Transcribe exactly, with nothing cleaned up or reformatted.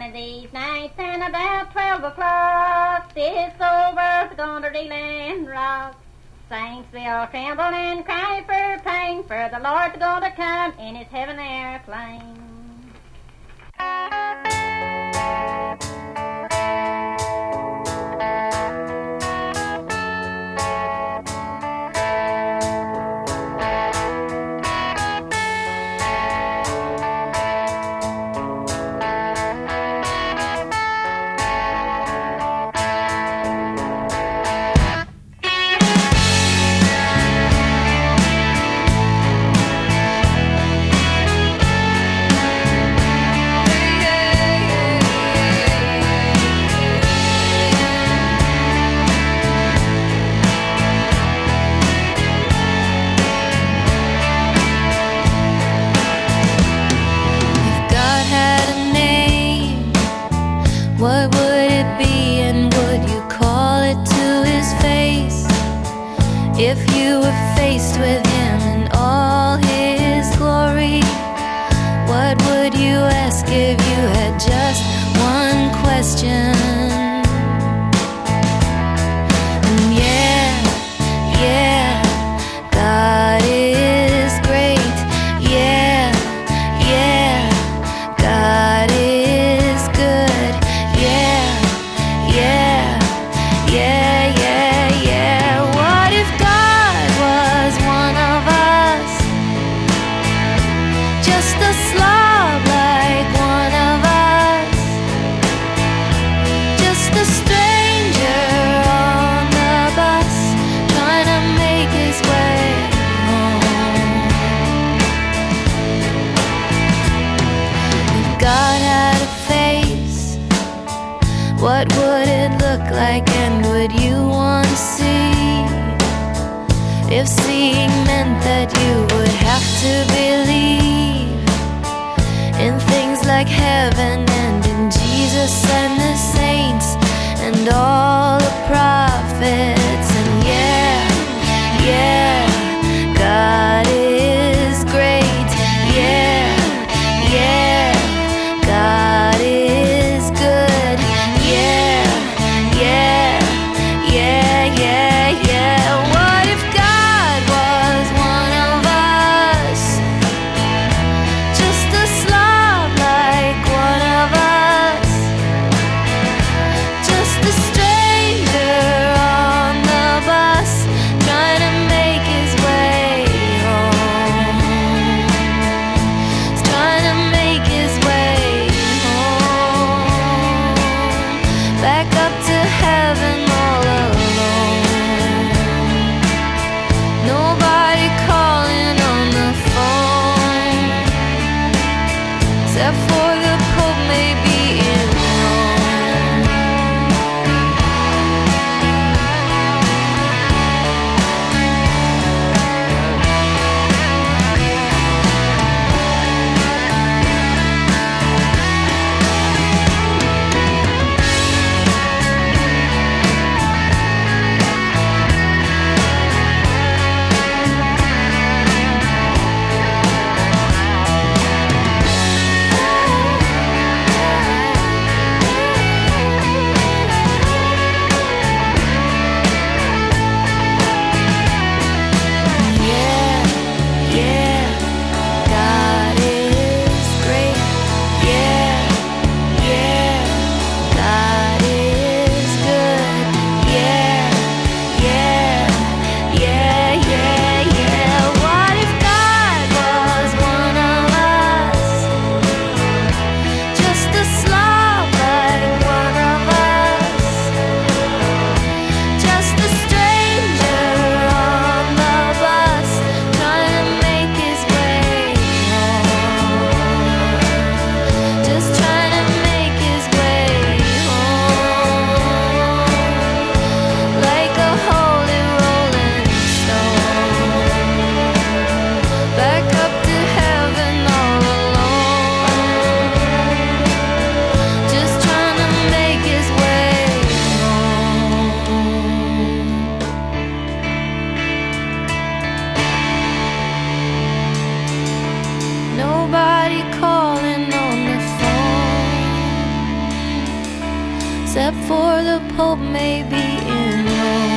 of these nights and about twelve o'clock, this old world's gonna reel and rock. Saints will tremble and cry for pain, for the Lord's gonna come in his heaven airplane. What would it be, and would you call it to his face? If you were faced with him in all his glory, what would you ask if you had just one question? And yeah, yeah, God is great. Yeah, yeah, God is good. Yeah, yeah, yeah, yeah. What if God was one of us? Just a slob like one of us. Just a stranger on the bus, trying to make his way home. If God had a face, what would it look like, and would you want to see? If seeing meant that you would have to believe in things like heaven and in Jesus and the saints and all the prophets. And yeah, yeah, God is great. Yeah, yeah, God is good. Yeah, yeah, yeah, yeah, yeah. What if God was one of us? except for the Pope maybe in Rome.